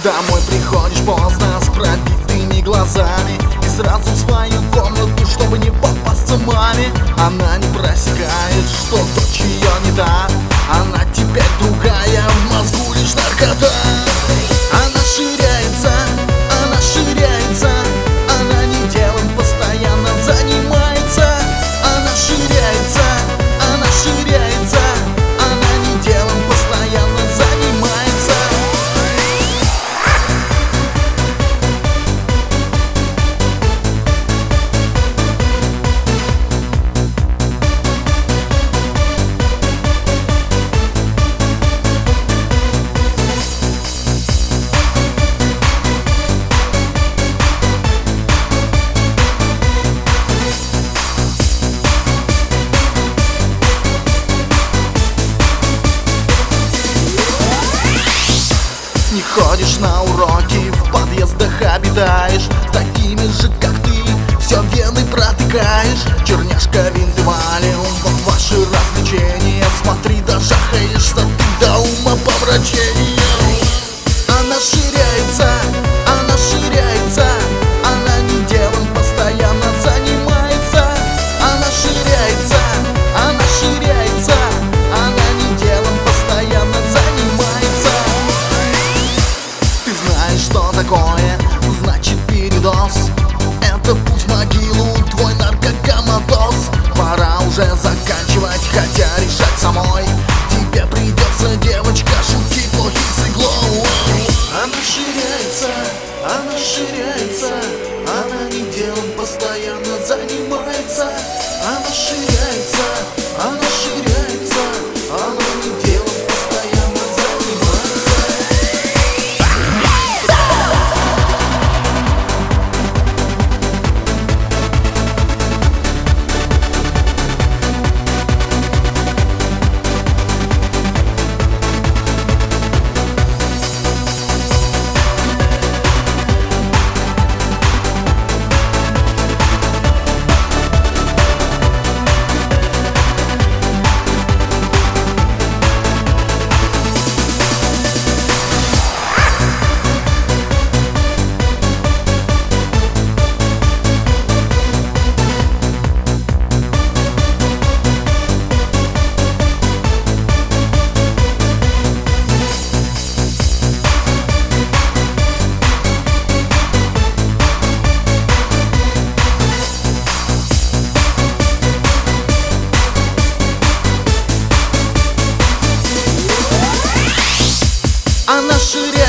Домой приходишь поздно с пробитыми глазами и сразу в свою комнату, чтобы не попасться маме. Она не просекает, что дочь ее не та, она теперь другая, в мозгу лишь наркота. Она ширяется, она не делом постоянно занимается. Она ширяется, она не делом постоянно занимается. Не ходишь на уроки, в подъездах обитаешь с такими же, как ты, все вены протыкаешь. Черняшка, винт и валиум, вот ваши развлечения. Смотри, дожахаешься ты до умопомрачения. Она ширяется, она не делом постоянно занимается. Она ширяется, она не делом постоянно занимается. Ты знаешь, что такое, значит передоз. Это путь в могилу, твой наркокоматоз. Пора уже заканчивать, хотя решать самой. Тебе придется, девочка, шутки плохи с иглой. Она ширяется, она не делом постоянно занимается. Она ширяется, она не делом постоянно занимается. Она ширяется.